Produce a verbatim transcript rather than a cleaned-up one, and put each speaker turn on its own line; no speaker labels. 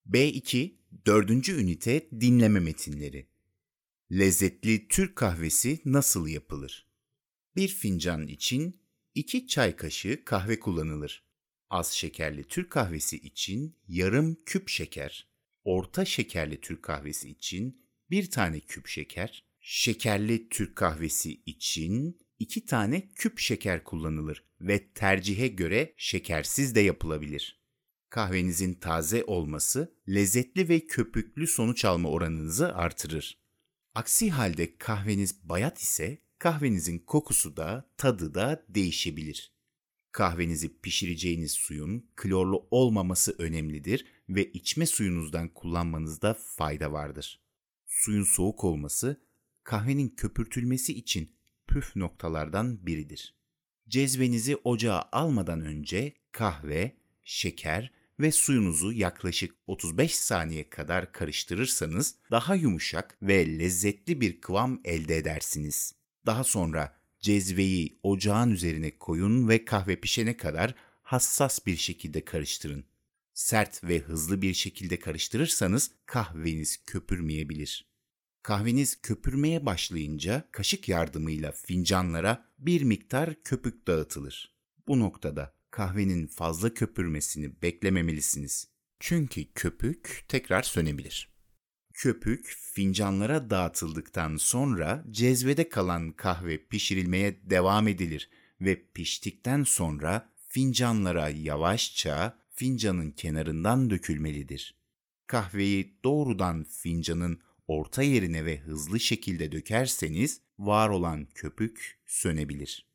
B iki dördüncü ünite dinleme metinleri. Lezzetli Türk kahvesi nasıl yapılır? Bir fincan için iki çay kaşığı kahve kullanılır. Az şekerli Türk kahvesi için yarım küp şeker, orta şekerli Türk kahvesi için bir tane küp şeker, şekerli Türk kahvesi için iki tane küp şeker kullanılır ve tercihe göre şekersiz de yapılabilir. Kahvenizin taze olması lezzetli ve köpüklü sonuç alma oranınızı artırır. Aksi halde kahveniz bayat ise kahvenizin kokusu da tadı da değişebilir. Kahvenizi pişireceğiniz suyun klorlu olmaması önemlidir ve içme suyunuzdan kullanmanızda fayda vardır. Suyun soğuk olması kahvenin köpürtülmesi için püf noktalardan biridir. Cezvenizi ocağa almadan önce kahve, şeker ve suyunuzu yaklaşık otuz beş saniye kadar karıştırırsanız daha yumuşak ve lezzetli bir kıvam elde edersiniz. Daha sonra cezveyi ocağın üzerine koyun ve kahve pişene kadar hassas bir şekilde karıştırın. Sert ve hızlı bir şekilde karıştırırsanız kahveniz köpürmeyebilir. Kahveniz köpürmeye başlayınca kaşık yardımıyla fincanlara bir miktar köpük dağıtılır. Bu noktada kahvenin fazla köpürmesini beklememelisiniz. Çünkü köpük tekrar sönebilir. Köpük fincanlara dağıtıldıktan sonra cezvede kalan kahve pişirilmeye devam edilir ve piştikten sonra fincanlara yavaşça fincanın kenarından dökülmelidir. Kahveyi doğrudan fincanın orta yerine ve hızlı şekilde dökerseniz var olan köpük sönebilir.